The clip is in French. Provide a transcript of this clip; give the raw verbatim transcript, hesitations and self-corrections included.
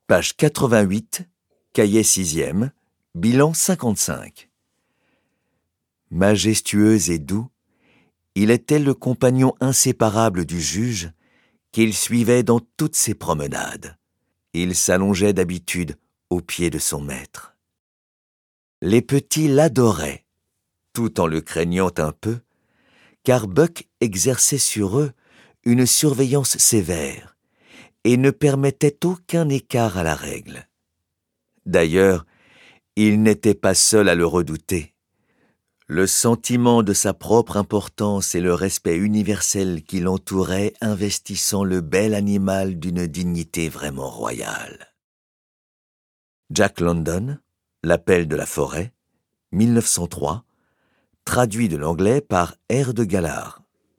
Page quatre-vingt-huit, cahier sixième, bilan cinquante-cinq. Majestueux et doux, il était le compagnon inséparable du juge qu'il suivait dans toutes ses promenades. Il s'allongeait d'habitude aux pieds de son maître. Les petits l'adoraient, tout en le craignant un peu, car Buck exerçait sur eux une surveillance sévère et ne permettait aucun écart à la règle. D'ailleurs, il n'était pas seul à le redouter. Le sentiment de sa propre importance et le respect universel qui l'entourait investissant le bel animal d'une dignité vraiment royale. Jack London, L'appel de la forêt, mille neuf cent trois, traduit de l'anglais par R. de Galard.